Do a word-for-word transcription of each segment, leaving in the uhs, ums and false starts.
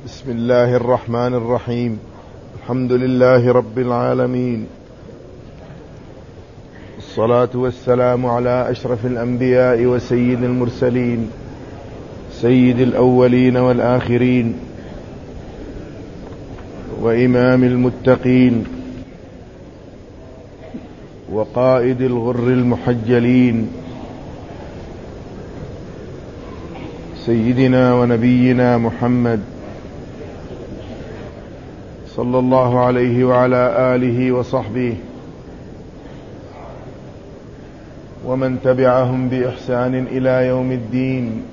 بسم الله الرحمن الرحيم. الحمد لله رب العالمين، الصلاة والسلام على أشرف الأنبياء وسيد المرسلين، سيد الأولين والآخرين، وإمام المتقين، وقائد الغر المحجلين، سيدنا ونبينا محمد صلى الله عليه وعلى آله وصحبه ومن تبعهم بإحسان إلى يوم الدين،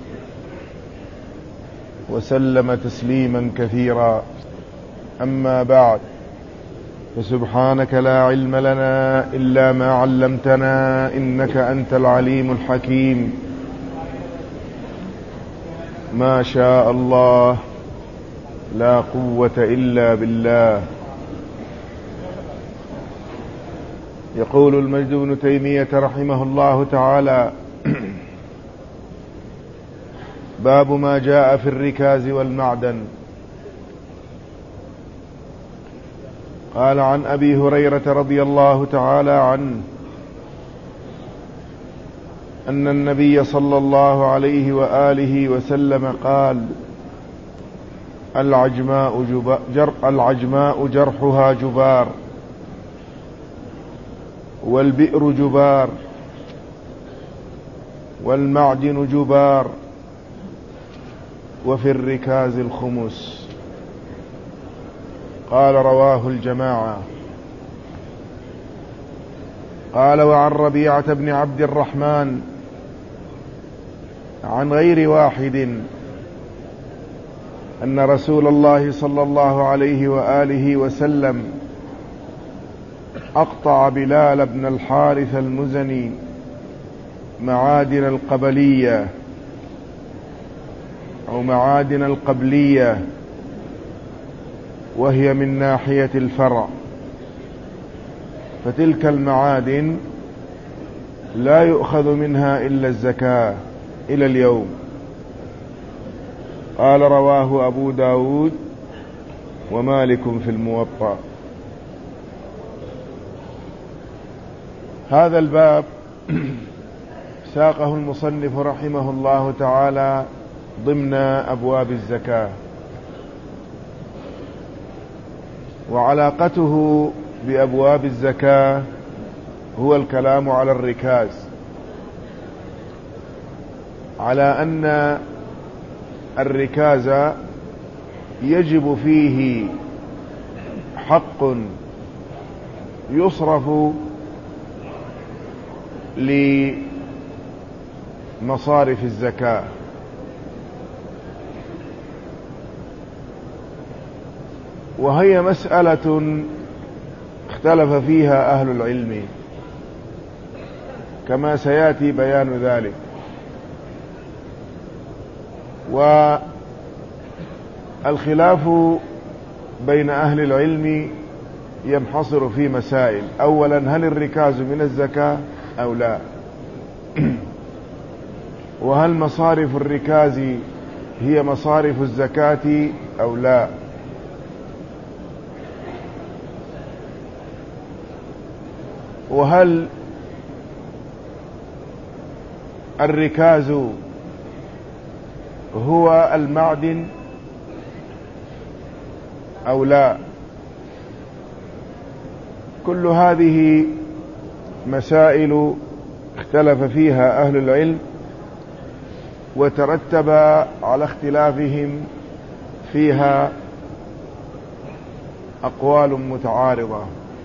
وسلم تسليما كثيرا. أما بعد، فسبحانك لا علم لنا إلا ما علمتنا، إنك أنت العليم الحكيم. ما شاء الله لا قوة إلا بالله. يقول المجد بن تيمية رحمه الله تعالى: باب ما جاء في الركاز والمعدن. قال عن أبي هريرة رضي الله تعالى عنه أن النبي صلى الله عليه وآله وسلم قال: العجماء, جر العجماء جرحها جبار، والبئر جبار، والمعدن جبار، وفي الركاز الخمس. قال: رواه الجماعة. قال: وعن ربيعة بن عبد الرحمن عن غير واحد أن رسول الله صلى الله عليه وآله وسلم أقطع بلال بن الحارث المزني معادن القبلية أو معادن القبلية، وهي من ناحية الفرع، فتلك المعادن لا يؤخذ منها إلا الزكاة إلى اليوم. قال: رواه أبو داود ومالك في الموطأ. هذا الباب ساقه المصنف رحمه الله تعالى ضمن أبواب الزكاة، وعلاقته بأبواب الزكاة هو الكلام على الركاز، على أن الركاز يجب فيه حق يصرف لمصارف الزكاة، وهي مسألة اختلف فيها أهل العلم كما سيأتي بيان ذلك. والخلاف بين أهل العلم ينحصر في مسائل: أولا، هل الركاز من الزكاة أو لا؟ وهل مصارف الركاز هي مصارف الزكاة أو لا؟ وهل الركاز هو المعدن أو لا؟ كل هذه مسائل اختلف فيها أهل العلم، وترتب على اختلافهم فيها أقوال متعارضة.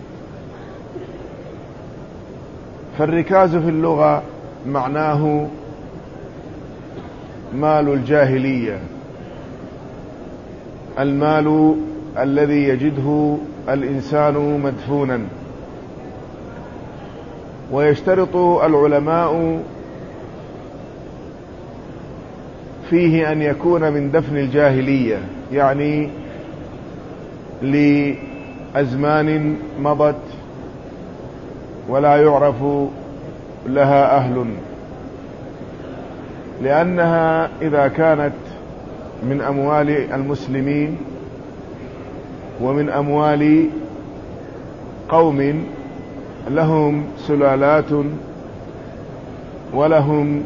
فالركاز في اللغة معناه مال الجاهلية، المال الذي يجده الإنسان مدفونا. ويشترط العلماء فيه أن يكون من دفن الجاهلية، يعني لأزمان مضت ولا يعرف لها أهل، لأنها إذا كانت من أموال المسلمين ومن أموال قوم لهم سلالات ولهم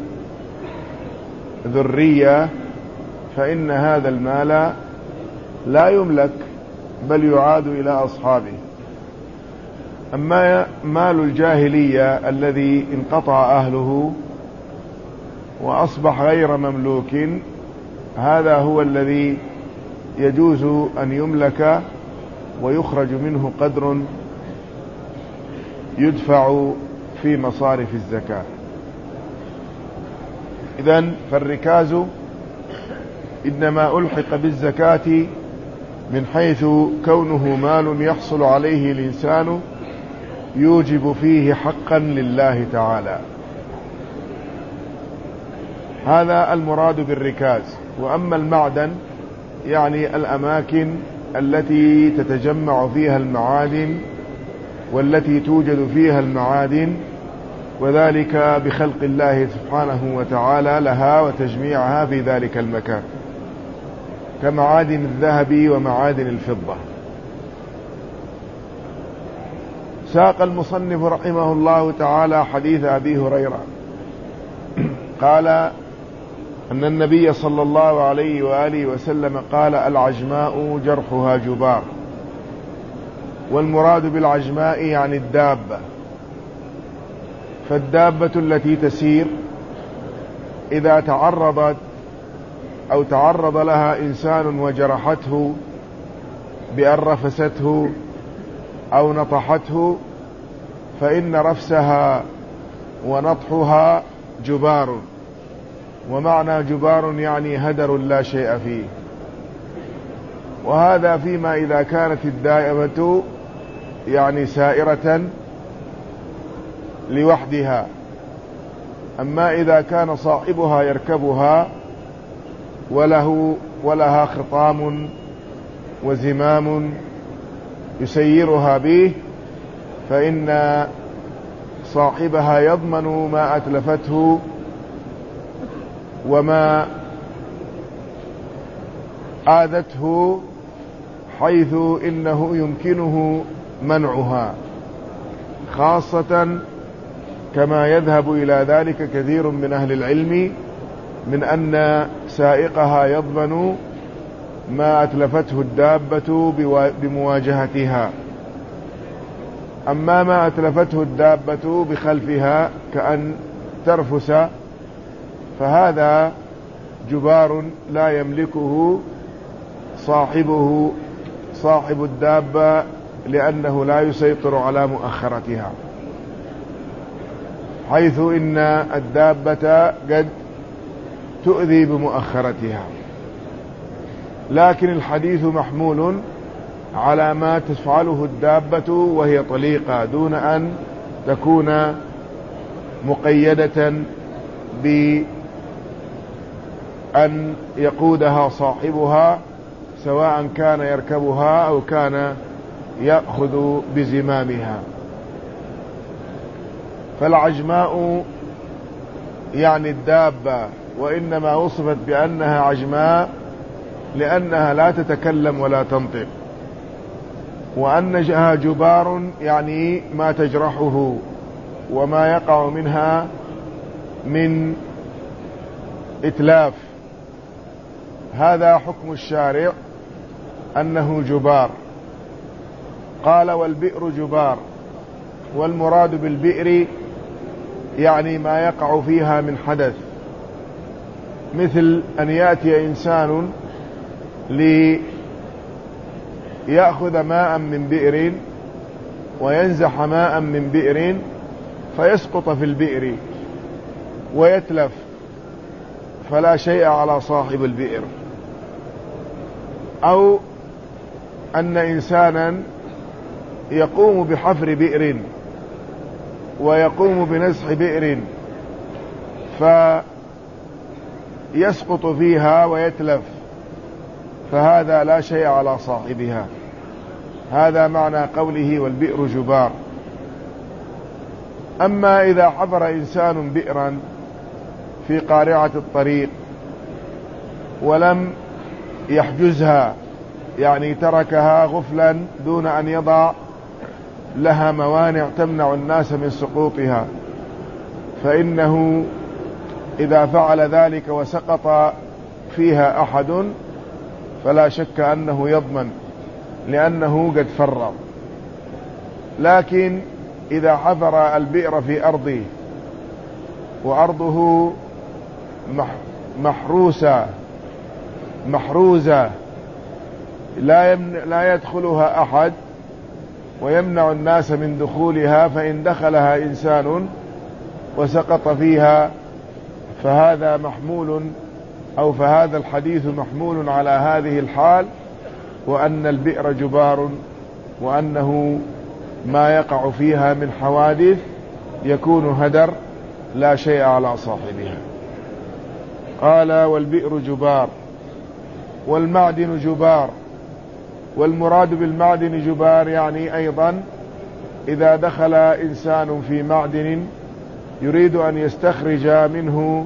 ذرية، فإن هذا المال لا يملك بل يعاد إلى أصحابه. أما مال الجاهلية الذي انقطع أهله وأصبح غير مملوك، هذا هو الذي يجوز أن يملك ويخرج منه قدر يدفع في مصارف الزكاة. إذن فالركاز إنما ألحق بالزكاة من حيث كونه مال يحصل عليه الإنسان يوجب فيه حقا لله تعالى، هذا المراد بالركاز. وأما المعدن يعني الأماكن التي تتجمع فيها المعادن والتي توجد فيها المعادن، وذلك بخلق الله سبحانه وتعالى لها وتجميعها في ذلك المكان، كمعادن الذهب ومعادن الفضة. ساق المصنف رحمه الله تعالى حديث أبي هريرة قال أن النبي صلى الله عليه وآله وسلم قال: العجماء جرحها جبار. والمراد بالعجماء يعني الدابة، فالدابة التي تسير إذا تعرضت أو تعرض لها إنسان وجرحته بأن رفسته أو نطحته، فإن رفسها ونطحها جبار. ومعنى جبار يعني هدر لا شيء فيه. وهذا فيما إذا كانت الدائمة يعني سائرة لوحدها. أما إذا كان صاحبها يركبها وله ولها خطام وزمام يسيرها به، فإن صاحبها يضمن ما أتلفته وما آذته، حيث إنه يمكنه منعها، خاصة كما يذهب إلى ذلك كثير من أهل العلم من أن سائقها يضمن ما أتلفته الدابة بمواجهتها. أما ما أتلفته الدابة بخلفها كأن ترفس، فهذا جبار لا يملكه صاحبه صاحب الدابة، لأنه لا يسيطر على مؤخرتها، حيث إن الدابة قد تؤذي بمؤخرتها. لكن الحديث محمول على ما تفعله الدابة وهي طليقة، دون أن تكون مقيدة بأن يقودها صاحبها، سواء كان يركبها أو كان يأخذ بزمامها. فالعجماء يعني الدابة، وإنما وصفت بأنها عجماء لأنها لا تتكلم ولا تنطق. وأنها جبار يعني ما تجرحه وما يقع منها من إتلاف. هذا حكم الشارع أنه جبار. قال: والبئر جبار. والمراد بالبئر يعني ما يقع فيها من حدث، مثل أن يأتي إنسان ليأخذ ماء من بئر وينزح ماء من بئر فيسقط في البئر ويتلف، فلا شيء على صاحب البئر. أو أن إنسانا يقوم بحفر بئر ويقوم بنزح بئر فيسقط فيها ويتلف، فهذا لا شيء على صاحبها. هذا معنى قوله: والبئر جبار. أما إذا حفر إنسان بئرا في قارعة الطريق ولم يحجزها، يعني تركها غفلا دون أن يضع لها موانع تمنع الناس من سقوطها، فإنه إذا فعل ذلك وسقط فيها أحد فلا شك أنه يضمن، لأنه قد فرط. لكن إذا حفر البئر في أرضه وأرضه محروسة محروزة لا, لا يدخلها أحد ويمنع الناس من دخولها، فإن دخلها إنسان وسقط فيها فهذا محمول أو فهذا الحديث محمول على هذه الحال، وأن البئر جبار، وأنه ما يقع فيها من حوادث يكون هدر لا شيء على صاحبها. قال والبئر جبار والمعدن جبار. والمراد بالمعدن جبار يعني أيضا إذا دخل إنسان في معدن يريد أن يستخرج منه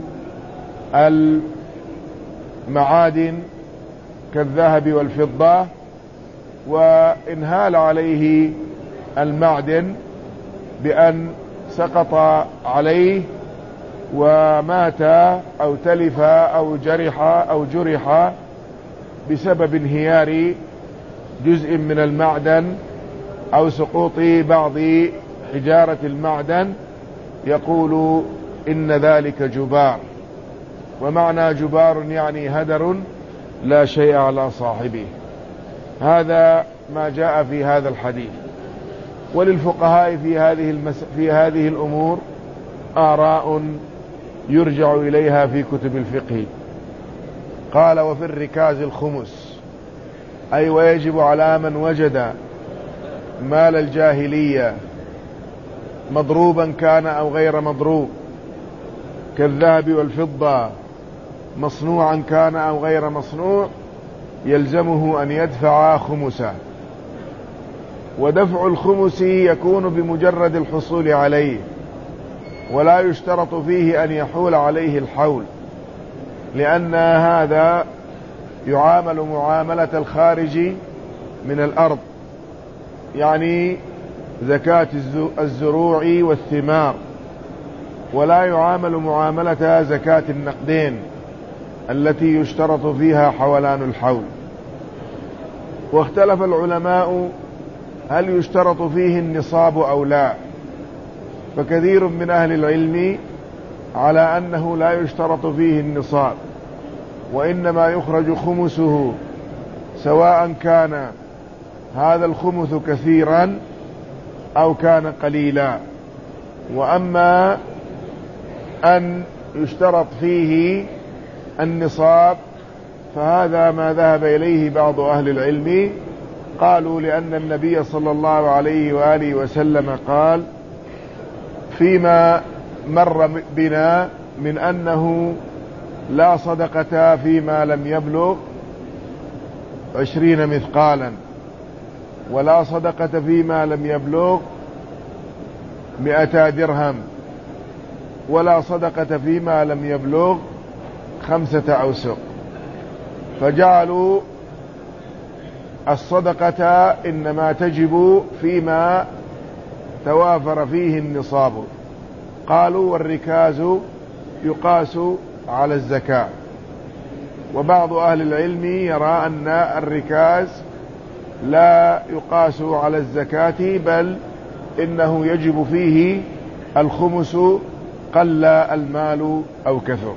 المعادن كالذهب والفضة، وإنهال عليه المعدن بأن سقط عليه ومات أو تلف أو جرح أو جرح بسبب انهيار جزء من المعدن أو سقوط بعض حجارة المعدن، يقول إن ذلك جبار. ومعنى جبار يعني هدر لا شيء على صاحبه. هذا ما جاء في هذا الحديث. وللفقهاء في هذه المس... في هذه الأمور آراء يرجع إليها في كتب الفقه. قال وفي الركاز الخمس، أي ويجب على من وجد مال الجاهلية مضروبا كان أو غير مضروب كالذهب والفضة، مصنوعا كان أو غير مصنوع، يلزمه أن يدفع خمسه. ودفع الخمس يكون بمجرد الحصول عليه، ولا يشترط فيه أن يحول عليه الحول، لأن هذا يعامل معاملة الخارج من الأرض، يعني زكاة الزروع والثمار، ولا يعامل معاملة زكاة النقدين التي يشترط فيها حولان الحول. واختلف العلماء هل يشترط فيه النصاب أو لا، فكثير من أهل العلم على أنه لا يشترط فيه النصاب، وإنما يخرج خمسه سواء كان هذا الخمس كثيرا أو كان قليلا. وأما أن يشترط فيه النصاب فهذا ما ذهب إليه بعض أهل العلم، قالوا لأن النبي صلى الله عليه وآله وسلم قال فيما مر بنا من أنه لا صدقة فيما لم يبلغ عشرين مثقالا، ولا صدقة فيما لم يبلغ مئتا درهم، ولا صدقة فيما لم يبلغ خمسة أوسق. فجعلوا الصدقة إنما تجب فيما توافر فيه النصاب. قالوا والركاز يقاس على الزكاة. وبعض أهل العلم يرى أن الركاز لا يقاس على الزكاة، بل إنه يجب فيه الخمس قل المال أو كثر.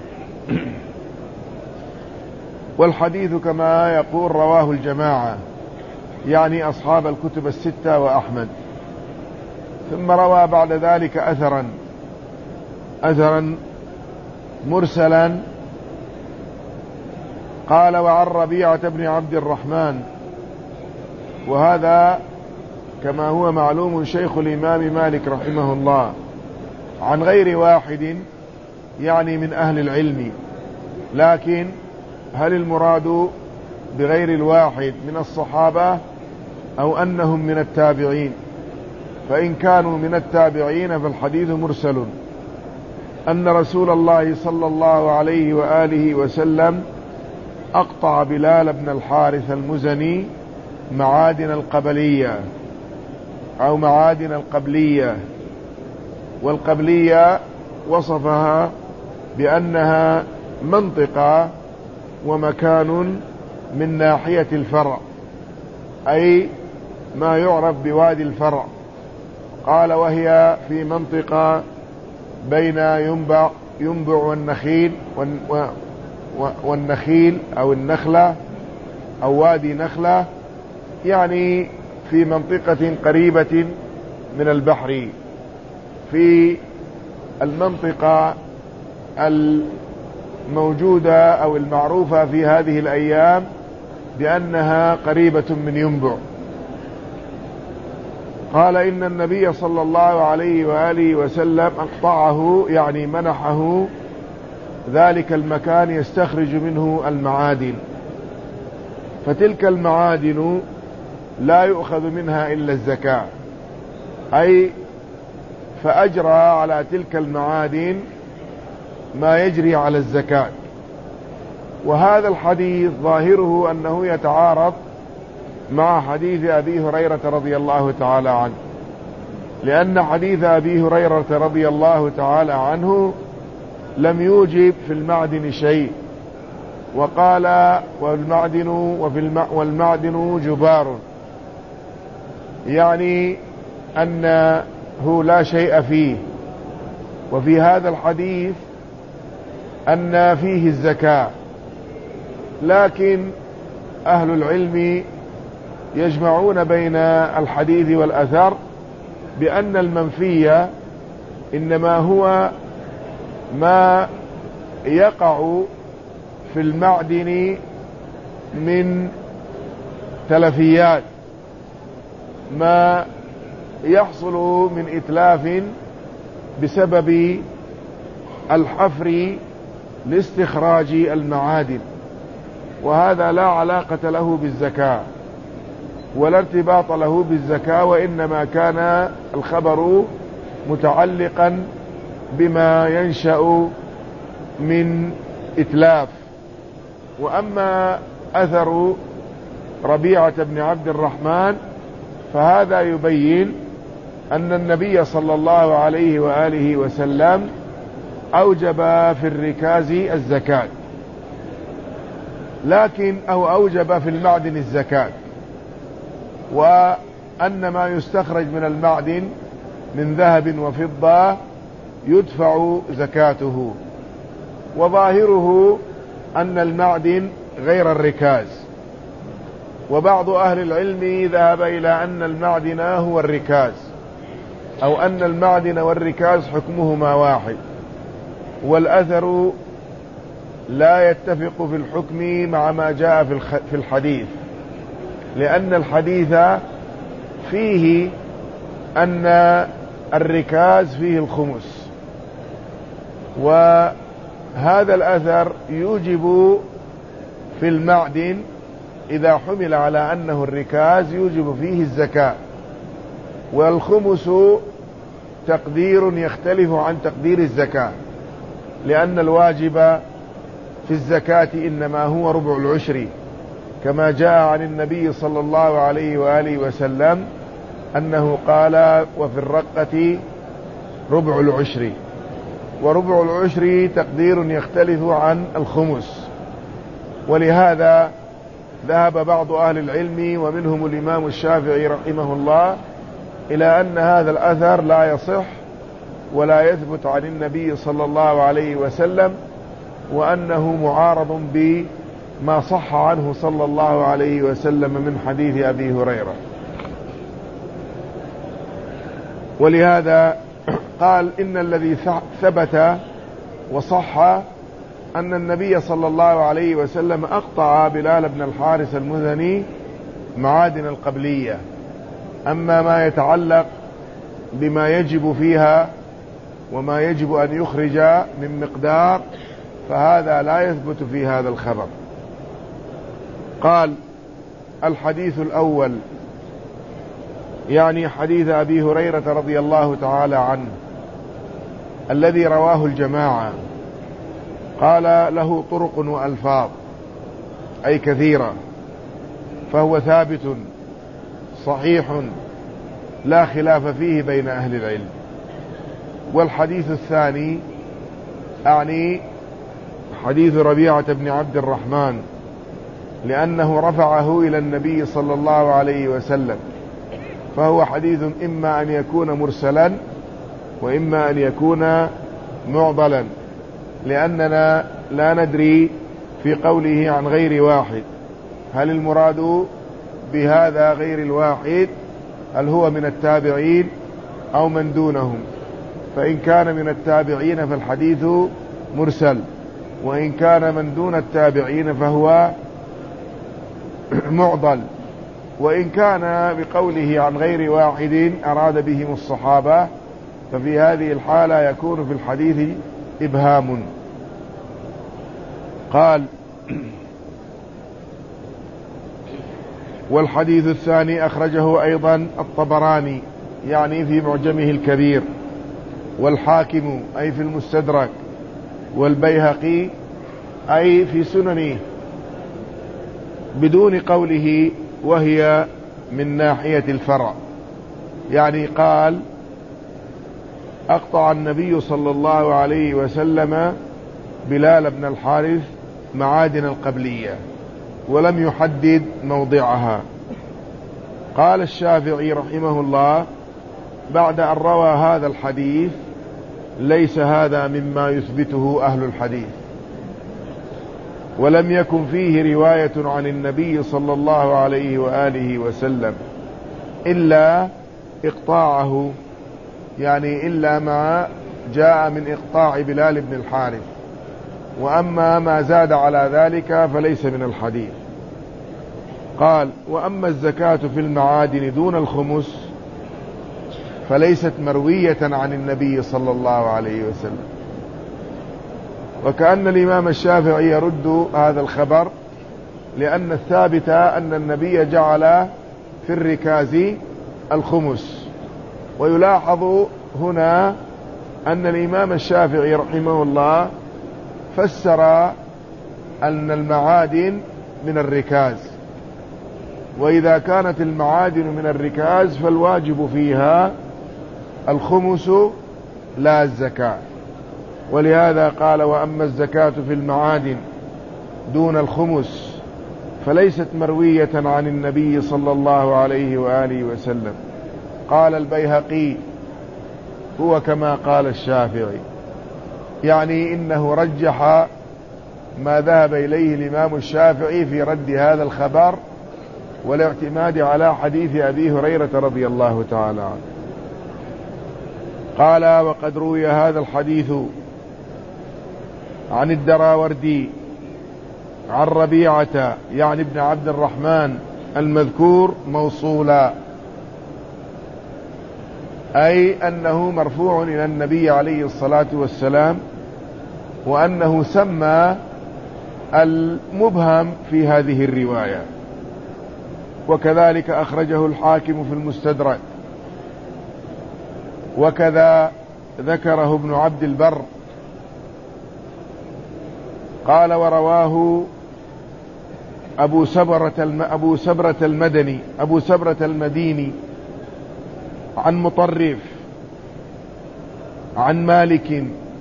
والحديث كما يقول رواه الجماعة، يعني أصحاب الكتب الستة وأحمد. ثم روى بعد ذلك أثرا أثرا مرسلا قال وعن ربيعة بن عبد الرحمن، وهذا كما هو معلوم شيخ الإمام مالك رحمه الله، عن غير واحد يعني من أهل العلم. لكن هل المراد بغير الواحد من الصحابة أو أنهم من التابعين؟ فإن كانوا من التابعين فالحديث مرسل، أن رسول الله صلى الله عليه وآله وسلم أقطع بلال بن الحارث المزني معادن القبلية أو معادن القبلية. والقبلية وصفها بأنها منطقة ومكان من ناحية الفرع، أي ما يعرف بوادي الفرع. قال وهي في منطقة بين ينبع, ينبع والنخيل والنخيل أو النخلة أو وادي نخلة، يعني في منطقة قريبة من البحر، في المنطقة الموجودة أو المعروفة في هذه الأيام بأنها قريبة من ينبع. قال إن النبي صلى الله عليه وآله وسلم أقطعه، يعني منحه ذلك المكان يستخرج منه المعادن، فتلك المعادن لا يؤخذ منها إلا الزكاة، أي فأجرى على تلك المعادن ما يجري على الزكاة. وهذا الحديث ظاهره أنه يتعارض مع حديث أبي هريرة رضي الله تعالى عنه، لأن حديث أبي هريرة رضي الله تعالى عنه لم يوجب في المعدن شيء، وقال والمعدن وفي الم... والمعدن جبار، يعني أنه لا شيء فيه. وفي هذا الحديث أن فيه الزكاة، لكن أهل العلم يجمعون بين الحديث والأثر بأن المنفي إنما هو ما يقع في المعدن من تلفيات، ما يحصل من إتلاف بسبب الحفر لاستخراج المعادن، وهذا لا علاقة له بالزكاة ولا ارتباط له بالزكاة، وإنما كان الخبر متعلقا بما ينشأ من إتلاف. وأما أثر ربيعة بن عبد الرحمن فهذا يبين أن النبي صلى الله عليه وآله وسلم أوجب في الركاز الزكاة، لكن أو أوجب في المعدن الزكاة، وأن ما يستخرج من المعدن من ذهب وفضة يدفع زكاته. وظاهره أن المعدن غير الركاز، وبعض أهل العلم ذهب إلى أن المعدن هو الركاز، أو أن المعدن والركاز حكمهما واحد، والأثر لا يتفق في الحكم مع ما جاء في الحديث، لأن الحديث فيه أن الركاز فيه الخمس، وهذا الأثر يوجب في المعدن إذا حمل على أنه الركاز يوجب فيه الزكاة، والخمس تقدير يختلف عن تقدير الزكاة، لأن الواجب في الزكاة إنما هو ربع العشر، كما جاء عن النبي صلى الله عليه وآله وسلم أنه قال وفي الرقة ربع العشر، وربع العشر تقدير يختلف عن الخمس. ولهذا ذهب بعض أهل العلم ومنهم الإمام الشافعي رحمه الله إلى أن هذا الأثر لا يصح ولا يثبت عن النبي صلى الله عليه وسلم، وأنه معارض بما صح عنه صلى الله عليه وسلم من حديث أبي هريرة. ولهذا قال إن الذي ثبت وصح أن النبي صلى الله عليه وسلم أقطع بلال بن الحارث المزني معادن القبلية. أما ما يتعلق بما يجب فيها وما يجب أن يخرج من مقدار فهذا لا يثبت في هذا الخبر. قال الحديث الأول يعني حديث أبي هريرة رضي الله تعالى عنه الذي رواه الجماعة، قال له طرق وألفاظ، أي كثيرة، فهو ثابت صحيح لا خلاف فيه بين أهل العلم. والحديث الثاني أعني حديث ربيعة بن عبد الرحمن، لأنه رفعه إلى النبي صلى الله عليه وسلم، فهو حديث إما أن يكون مرسلا وإما أن يكون معضلا، لأننا لا ندري في قوله عن غير واحد هل المراد بهذا غير الواحد هل هو من التابعين أو من دونهم. فإن كان من التابعين فالحديث مرسل، وإن كان من دون التابعين فهو معضل. وإن كان بقوله عن غير واحد أراد بهم الصحابة ففي هذه الحالة يكون في الحديث إبهام. قال: والحديث الثاني أخرجه أيضا الطبراني يعني في معجمه الكبير، والحاكم أي في المستدرك، والبيهقي أي في سننه، بدون قوله وهي من ناحية الفرع، يعني قال: أقطع النبي صلى الله عليه وسلم بلال بن الحارث معادن القبلية، ولم يحدد موضعها. قال الشافعي رحمه الله بعد أن روى هذا الحديث: ليس هذا مما يثبته أهل الحديث، ولم يكن فيه رواية عن النبي صلى الله عليه وآله وسلم إلا إقطاعه، يعني إلا ما جاء من إقطاع بلال بن الحارث، وأما ما زاد على ذلك فليس من الحديث. قال: وأما الزكاة في المعادن دون الخمس فليست مروية عن النبي صلى الله عليه وسلم. وكأن الإمام الشافعي يرد هذا الخبر، لأن الثابت أن النبي جعل في الركاز الخمس. ويلاحظ هنا أن الإمام الشافعي رحمه الله فسر أن المعادن من الركاز، وإذا كانت المعادن من الركاز فالواجب فيها الخمس لا الزكاة. ولهذا قال: وأما الزكاة في المعادن دون الخمس فليست مروية عن النبي صلى الله عليه وآله وسلم. قال البيهقي: هو كما قال الشافعي، يعني إنه رجح ما ذهب إليه الإمام الشافعي في رد هذا الخبر والاعتماد على حديث أبي هريرة رضي الله تعالى عنه. قال: وقد روي هذا الحديث عن الدراوردي عن ربيعة يعني ابن عبد الرحمن المذكور موصولا، أي أنه مرفوع إلى النبي عليه الصلاة والسلام، وأنه سمى المبهم في هذه الرواية. وكذلك أخرجه الحاكم في المستدرك، وكذا ذكره ابن عبد البر. قال: ورواه أبو سبرة الم... أبو سبرة المدني أبو سبرة المديني عن مطرف عن مالك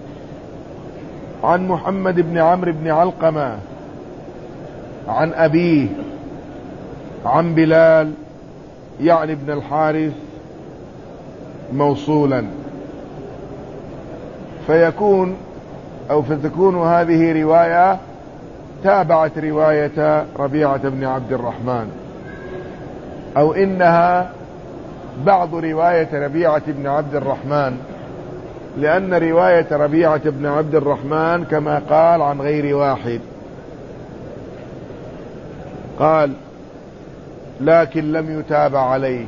عن محمد بن عمرو بن علقمة عن أبيه عن بلال يعني ابن الحارث موصولا، فيكون أو فتكون هذه رواية تابعت رواية ربيعة بن عبد الرحمن، أو إنها بعض رواية ربيعة بن عبد الرحمن، لأن رواية ربيعة بن عبد الرحمن كما قال عن غير واحد. قال: لكن لم يتابع عليه.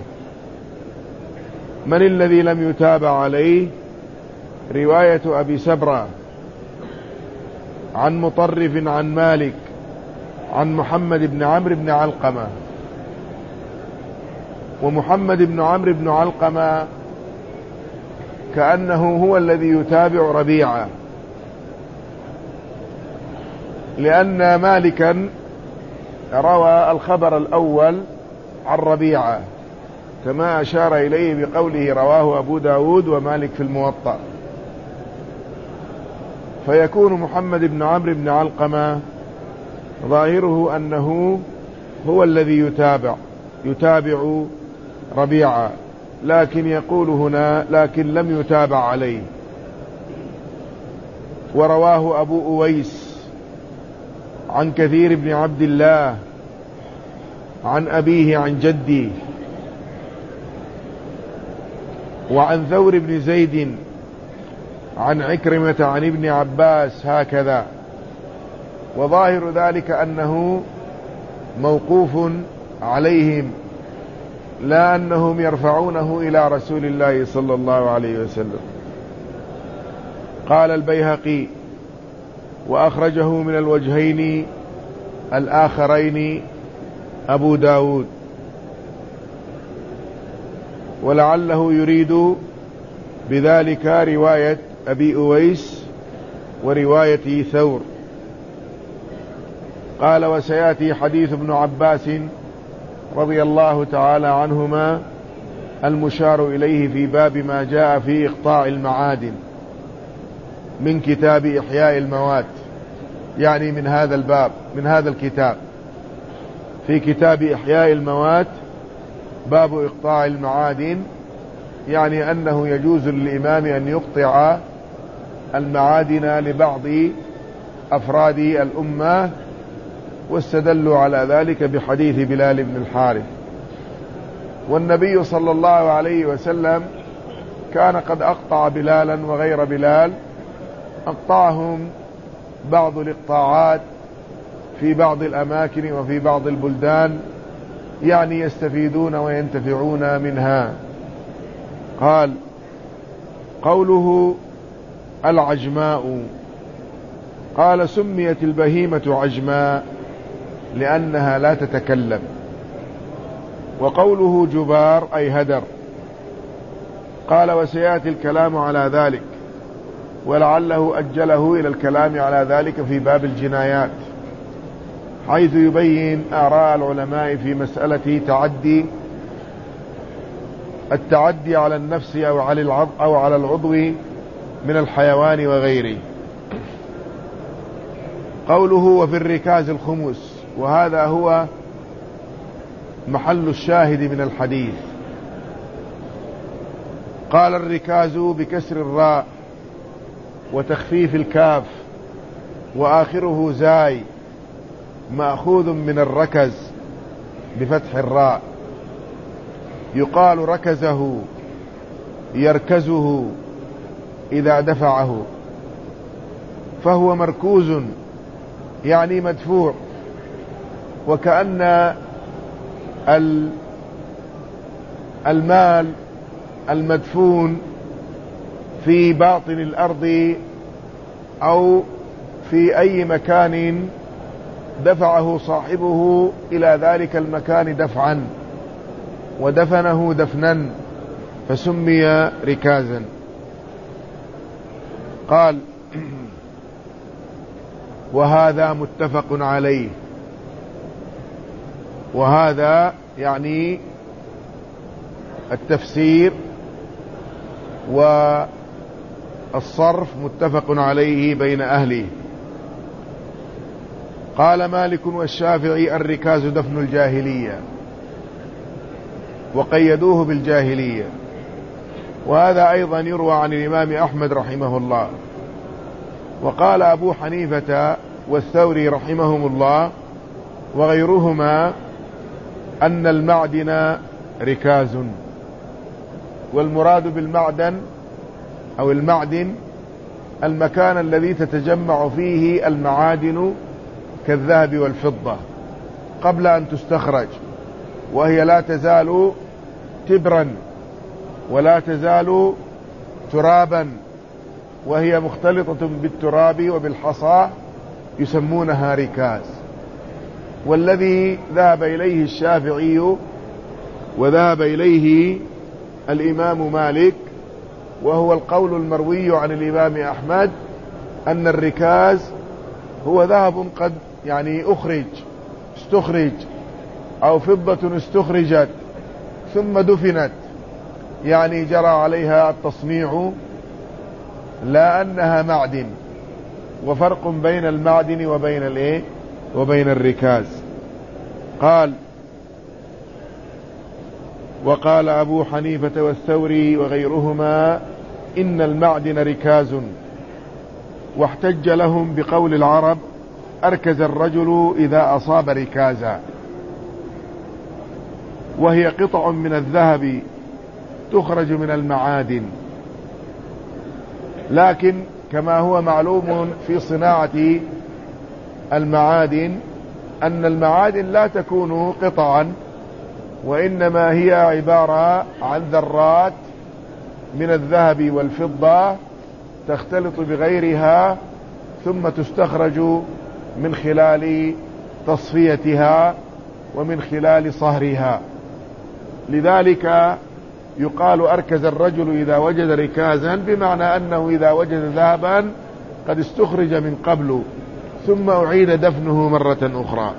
من الذي لم يتابع عليه؟ رواية أبي سبرة عن مطرف عن مالك عن محمد بن عمرو بن علقمة. ومحمد بن عمرو بن علقمة كأنه هو الذي يتابع ربيعة، لأن مالكا روى الخبر الأول عن ربيعة كما أشار إليه بقوله رواه أبو داود ومالك في الموطأ، فيكون محمد بن عمرو بن علقمة ظاهره أنه هو الذي يتابع يتابع ربيعة، لكن يقول هنا لكن لم يتابع عليه. ورواه أبو أويس عن كثير بن عبد الله عن أبيه عن جدي، وعن ثور بن زيد عن عكرمة عن ابن عباس هكذا، وظاهر ذلك أنه موقوف عليهم لا أنهم يرفعونه إلى رسول الله صلى الله عليه وسلم. قال البيهقي وأخرجه من الوجهين الآخرين أبو داود، ولعله يريد بذلك رواية أبي أويس ورواية ثور. قال وسيأتي حديث ابن عباس رضي الله تعالى عنهما المشار إليه في باب ما جاء في إقطاع المعادن من كتاب إحياء الموات، يعني من هذا الباب من هذا الكتاب. في كتاب إحياء الموات باب إقطاع المعادن، يعني أنه يجوز للإمام أن يقطع المعادن لبعض أفراد الأمة، واستدلوا على ذلك بحديث بلال بن الحارث. والنبي صلى الله عليه وسلم كان قد أقطع بلالا وغير بلال، أقطعهم بعض الإقطاعات في بعض الأماكن وفي بعض البلدان، يعني يستفيدون وينتفعون منها. قال قوله العجماء، قال سميت البهيمة عجماء لأنها لا تتكلم. وقوله جبار أي هدر. قال وسيأتي الكلام على ذلك، ولعله أجله إلى الكلام على ذلك في باب الجنايات، حيث يبين آراء العلماء في مسألة تعدي التعدي على النفس أو على العضو, أو على العضو من الحيوان وغيره. قوله وفي الركاز الخمس، وهذا هو محل الشاهد من الحديث. قال الركاز بكسر الراء وتخفيف الكاف وآخره زاي، مأخوذ من الركز بفتح الراء، يقال ركزه يركزه إذا دفعه، فهو مركوز يعني مدفوع. وكأن المال المدفون في باطن الأرض أو في أي مكان دفعه صاحبه إلى ذلك المكان دفعا ودفنه دفنا، فسمي ركازا. قال وهذا متفق عليه، وهذا يعني التفسير والصرف متفق عليه بين أهله. قال مالك والشافعي الركاز دفن الجاهلية، وقيدوه بالجاهلية. وهذا أيضا يروى عن الإمام أحمد رحمه الله. وقال أبو حنيفة والثوري رحمهم الله وغيرهما أن المعدن ركاز، والمراد بالمعدن أو المعدن المكان الذي تتجمع فيه المعادن كالذهب والفضة قبل أن تستخرج، وهي لا تزال تبرا ولا تزال ترابا، وهي مختلطة بالتراب وبالحصى، يسمونها ركاز. والذي ذهب إليه الشافعي وذهب إليه الإمام مالك، وهو القول المروي عن الإمام أحمد، أن الركاز هو ذهب قد يعني أخرج استخرج أو فضة استخرجت ثم دفنت، يعني جرى عليها التصنيع، لا أنها معدن. وفرق بين المعدن وبين الايه وبين الركاز. قال: وقال أبو حنيفة والثوري وغيرهما إن المعدن ركاز، واحتج لهم بقول العرب: أركز الرجل إذا أصاب ركازا، وهي قطع من الذهب تخرج من المعادن. لكن كما هو معلوم في صناعة المعادن أن المعادن لا تكون قطعا، وإنما هي عبارة عن ذرات من الذهب والفضة تختلط بغيرها ثم تستخرج من خلال تصفيتها ومن خلال صهرها. لذلك يقال أركز الرجل إذا وجد ركازا، بمعنى أنه إذا وجد ذهبا قد استخرج من قبل ثم أعيد دفنه مرة أخرى.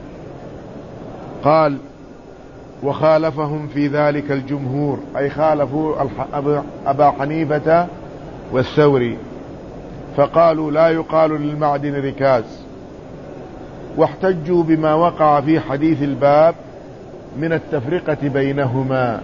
قال: وخالفهم في ذلك الجمهور، أي خالفوا أبا حنيفة والثوري، فقالوا لا يقال للمعدن ركاز، واحتجوا بما وقع في حديث الباب من التفرقة بينهما.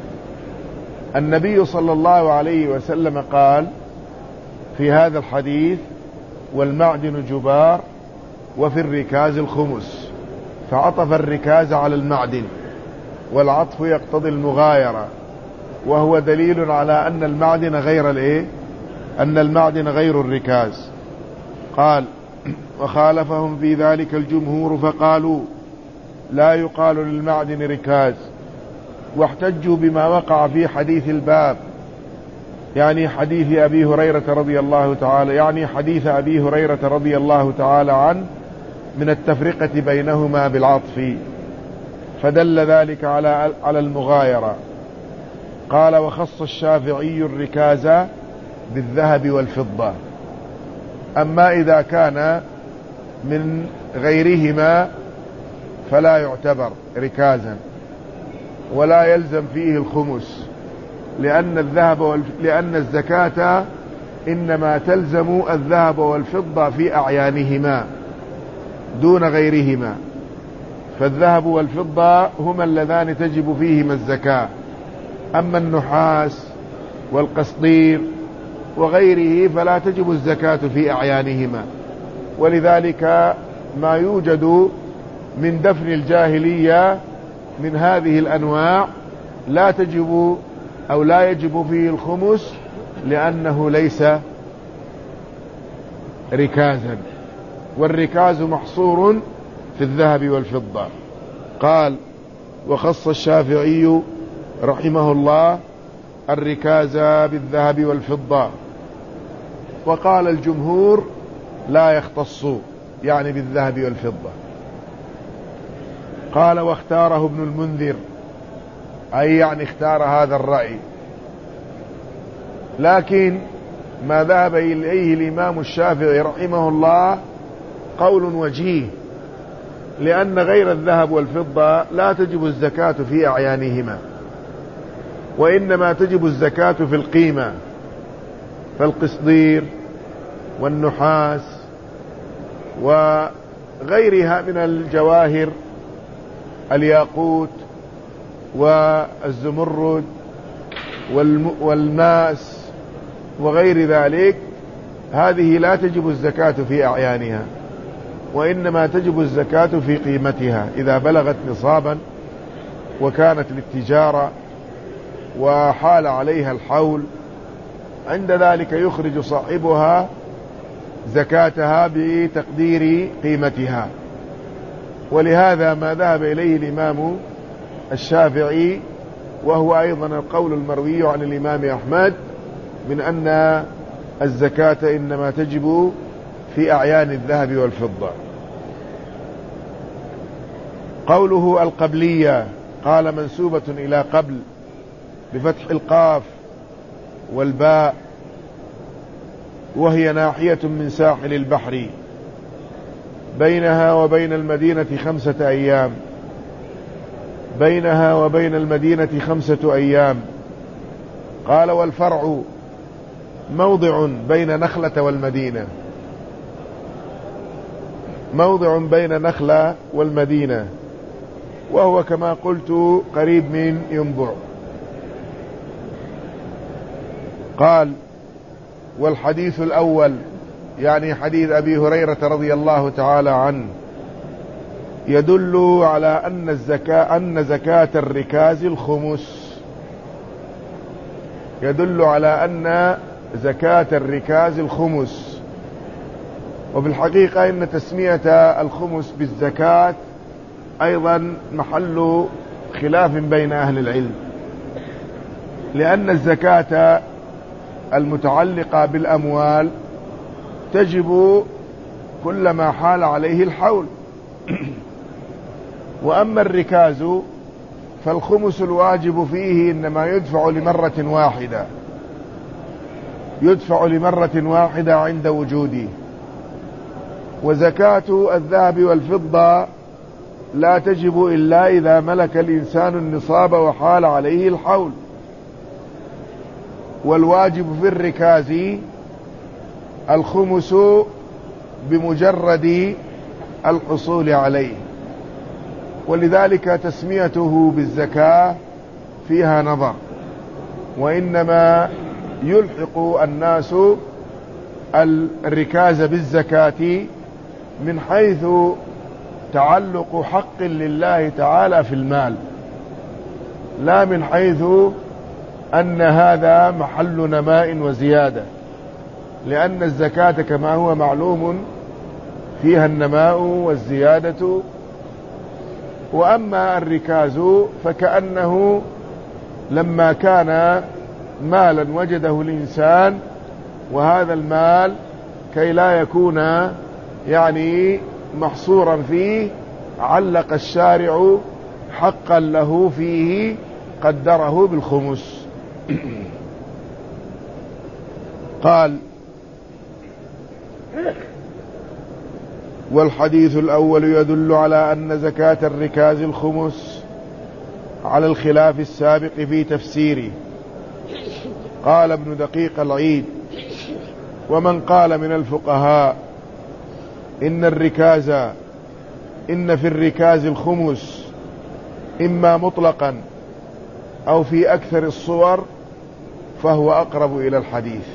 النبي صلى الله عليه وسلم قال في هذا الحديث: والمعدن جبار، وفي الركاز الخمس، فعطف الركاز على المعدن، والعطف يقتضي المغايرة، وهو دليل على أن المعدن غير الايه أن المعدن غير الركاز. قال: وخالفهم في ذلك الجمهور فقالوا لا يقال للمعدن ركاز، واحتجوا بما وقع في حديث الباب، يعني حديث أبي هريرة رضي الله تعالى يعني حديث أبي هريرة رضي الله تعالى عنه من التفرقة بينهما بالعطف، فدل ذلك على على المغايرة. قال: وخص الشافعي الركاز بالذهب والفضة. أما إذا كان من غيرهما فلا يعتبر ركازا ولا يلزم فيه الخمس، لأن الذهب والف... لأن الزكاة إنما تلزم الذهب والفضة في أعيانهما دون غيرهما، فالذهب والفضة هما اللذان تجب فيهما الزكاة. أما النحاس والقصدير وغيره فلا تجب الزكاة في أعيانهما. ولذلك ما يوجد من دفن الجاهلية من هذه الأنواع لا تجب أو لا يجب فيه الخمس، لأنه ليس ركازا، والركاز محصور في الذهب والفضة. قال: وخص الشافعي رحمه الله الركاز بالذهب والفضة، وقال الجمهور لا يختص، يعني بالذهب والفضة. قال: واختاره ابن المنذر، أي يعني اختار هذا الرأي، لكن ما ذهب إليه الإمام الشافعي رحمه الله قول وجيه، لأن غير الذهب والفضة لا تجب الزكاة في أعيانهما، وإنما تجب الزكاة في القيمة، فالقصدير والنحاس وغيرها من الجواهر، الياقوت والزمرد والماس وغير ذلك، هذه لا تجب الزكاة في أعيانها، وإنما تجب الزكاة في قيمتها إذا بلغت نصابا وكانت للتجارة وحال عليها الحول، عند ذلك يخرج صاحبها زكاتها بتقدير قيمتها. ولهذا ما ذهب إليه الإمام الشافعي، وهو أيضا القول المروي عن الإمام أحمد، من أن الزكاة إنما تجب في أعيان الذهب والفضة. قوله القبلية، قال: منسوبة إلى قبل بفتح القاف والباء، وهي ناحية من ساحل البحر، بينها وبين المدينة خمسة أيام بينها وبين المدينة خمسة أيام. قال والفرع موضع بين نخلة والمدينة موضع بين نخلة والمدينة وهو كما قلت قريب من ينبع. قال والحديث الأول يعني حديث أبي هريرة رضي الله تعالى عنه يدل على أن الزكاة أن زكاة الركاز الخمس يدل على أن زكاة الركاز الخمس. وفي الحقيقة إن تسمية الخمس بالزكاة أيضا محل خلاف بين أهل العلم، لأن الزكاة المتعلقة بالأموال تجب كلما حال عليه الحول، وأما الركاز فالخمس الواجب فيه إنما يدفع لمرة واحدة يدفع لمرة واحدة عند وجوده. وزكاة الذهب والفضة لا تجب إلا إذا ملك الإنسان النصاب وحال عليه الحول. والواجب في الركاز الخمس بمجرد الحصول عليه، ولذلك تسميته بالزكاة فيها نظر، وإنما يلحق الناس الركاز بالزكاة من حيث تعلق حق لله تعالى في المال، لا من حيث أن هذا محل نماء وزيادة، لأن الزكاة كما هو معلوم فيها النماء والزيادة. وأما الركاز فكأنه لما كان مالا وجده الإنسان، وهذا المال كي لا يكون يعني محصورا فيه علق الشارع حقا له فيه قدره بالخمس. قال والحديث الأول يدل على أن زكاة الركاز الخمس على الخلاف السابق في تفسيره. قال ابن دقيق العيد ومن قال من الفقهاء إن الركاز إن في الركاز الخمس إما مطلقا أو في أكثر الصور فهو أقرب إلى الحديث.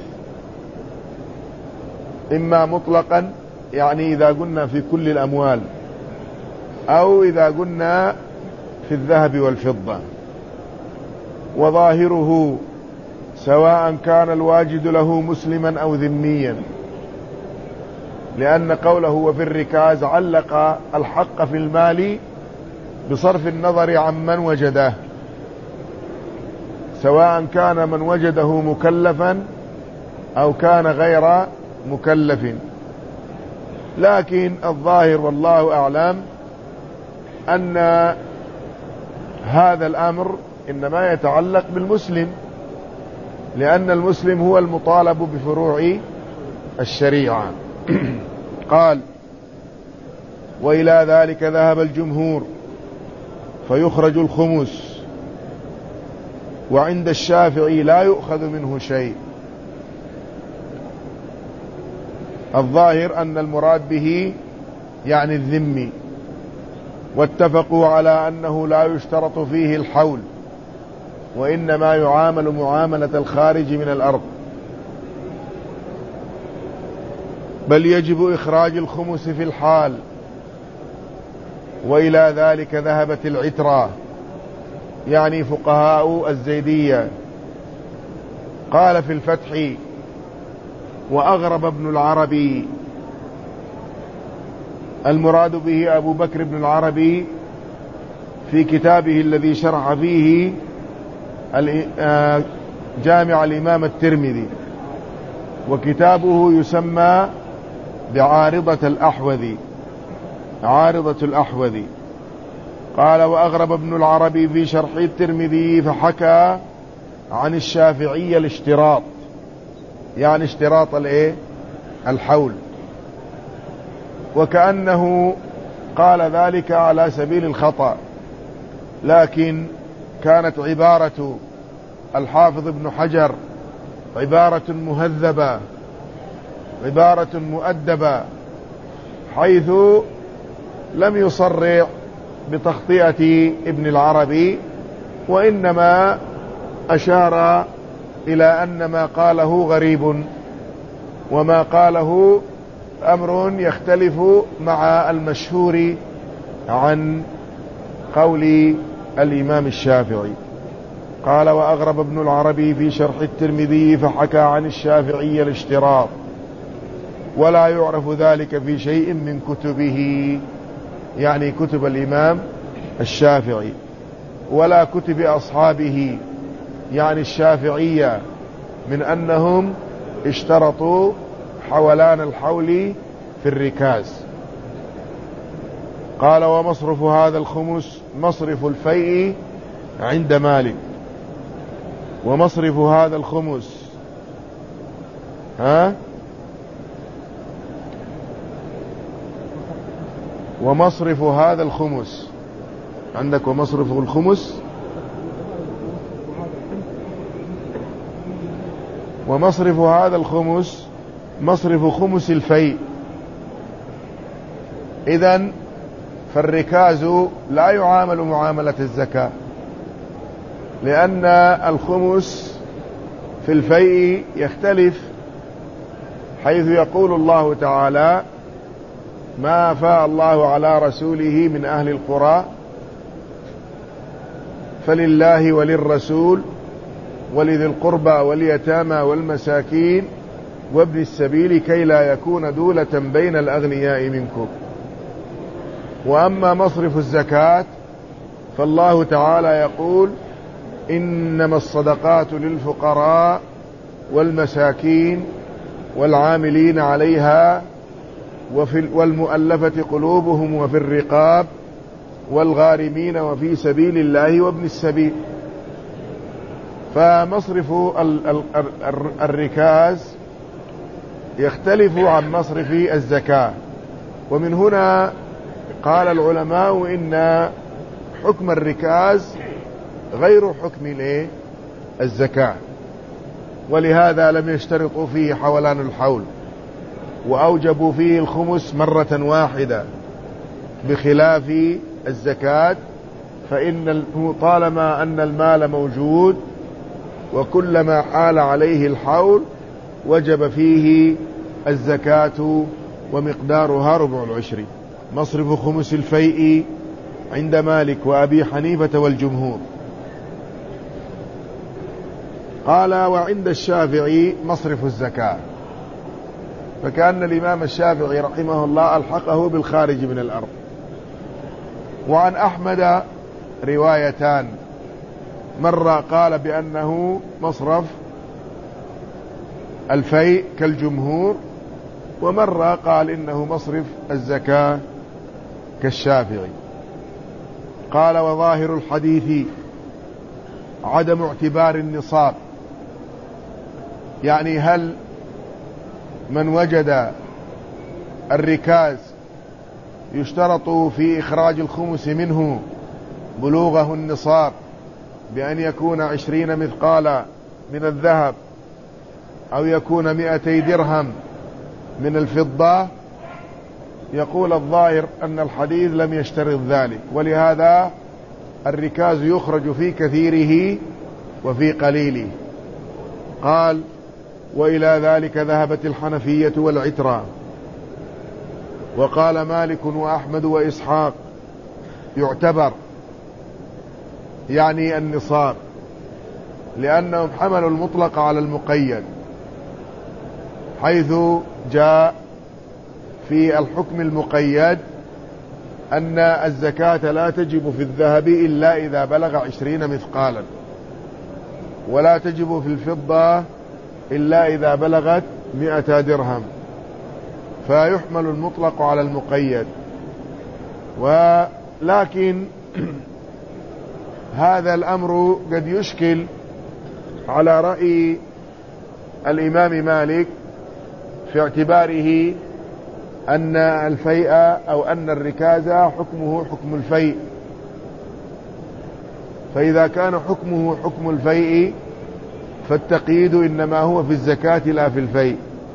إما مطلقا يعني إذا قلنا في كل الأموال، أو إذا قلنا في الذهب والفضة. وظاهره سواء كان الواجد له مسلما أو ذميا، لأن قوله وفي الركاز علق الحق في المال بصرف النظر عن من وجده، سواء كان من وجده مكلفا أو كان غير مكلف. لكن الظاهر والله أعلم أن هذا الأمر إنما يتعلق بالمسلم، لأن المسلم هو المطالب بفروع الشريعة. قال وإلى ذلك ذهب الجمهور فيخرج الخمس، وعند الشافعي لا يؤخذ منه شيء. الظاهر أن المراد به يعني الذمي، واتفقوا على أنه لا يشترط فيه الحول، وإنما يعامل معاملة الخارج من الأرض، بل يجب إخراج الخمس في الحال. وإلى ذلك ذهبت العترة يعني فقهاء الزيدية. قال في الفتح وأغرب ابن العربي، المراد به أبو بكر بن العربي في كتابه الذي شرح فيه جامع الإمام الترمذي، وكتابه يسمى بعارضة الأحوذي عارضة الأحوذي. قال وأغرب ابن العربي في شرح الترمذي فحكى عن الشافعي الاشتراط، يعني اشتراط الايه الحول. وكأنه قال ذلك على سبيل الخطأ، لكن كانت عبارة الحافظ ابن حجر عبارة مهذبة، عبارة مؤدبة، حيث لم يصرع بتخطئة ابن العربي، وإنما أشار إلى أن ما قاله غريب، وما قاله أمر يختلف مع المشهور عن قول الإمام الشافعي. قال: وأغرب ابن العربي في شرح الترمذي فحكى عن الشافعي الاشتراط، ولا يعرف ذلك في شيء من كتبه، يعني كتب الإمام الشافعي، ولا كتب أصحابه يعني الشافعية، من أنهم اشترطوا حولان الحول في الركاز. قال: ومصرف هذا الخمس مصرف الفيء عند مالك. ومصرف هذا الخمس ها ومصرف هذا الخمس عندك، ومصرف الخمس ومصرف هذا الخمس مصرف خمس الفيء. إذن فالركاز لا يعامل معاملة الزكاة، لأن الخمس في الفيء يختلف، حيث يقول الله تعالى: ما أفاء الله على رسوله من أهل القرى فلله وللرسول ولذي القربى واليتامى والمساكين وابن السبيل كي لا يكون دولة بين الأغنياء منكم. وأما مصرف الزكاة فالله تعالى يقول: إنما الصدقات للفقراء والمساكين والعاملين عليها والمؤلفة قلوبهم وفي الرقاب والغارمين وفي سبيل الله وابن السبيل. فمصرف الركاز يختلف عن مصرف الزكاة. ومن هنا قال العلماء إن حكم الركاز غير حكم الزكاة، ولهذا لم يشترطوا فيه حولان الحول، وأوجبوا فيه الخمس مرة واحدة، بخلاف الزكاة فإن طالما أن المال موجود وكلما حال عليه الحول وجب فيه الزكاة، ومقدارها ربع العشر. مصرف خمس الفيء عند مالك وأبي حنيفة والجمهور. قال: وعند الشافعي مصرف الزكاة. فكأن الإمام الشافعي رحمه الله ألحقه بالخارج من الأرض. وعن أحمد روايتان، مرة قال بأنه مصرف الفيء كالجمهور، ومرة قال إنه مصرف الزكاة كالشافعي. قال: وظاهر الحديث عدم اعتبار النصاب، يعني هل من وجد الركاز يشترط في إخراج الخمس منه بلوغه النصاب بأن يكون عشرين مثقالا من الذهب، أو يكون مئتي درهم من الفضة؟ يقول الظاهر أن الحديث لم يشترط ذلك، ولهذا الركاز يخرج في كثيره وفي قليله. قال: وإلى ذلك ذهبت الحنفية والعترة. وقال مالك وأحمد وإسحاق: يعتبر، يعني النصاب، لأنهم حملوا المطلق على المقيد، حيث جاء في الحكم المقيد أن الزكاة لا تجب في الذهب إلا إذا بلغ عشرين مثقالا، ولا تجب في الفضة إلا إذا بلغت مئة درهم، فيحمل المطلق على المقيد. ولكن هذا الأمر قد يشكل على رأي الإمام مالك، في اعتباره أن الفيء أو أن الركاز حكمه حكم الفيء، فإذا كان حكمه حكم الفيء فالتقييد إنما هو في الزكاة لا في الفيء.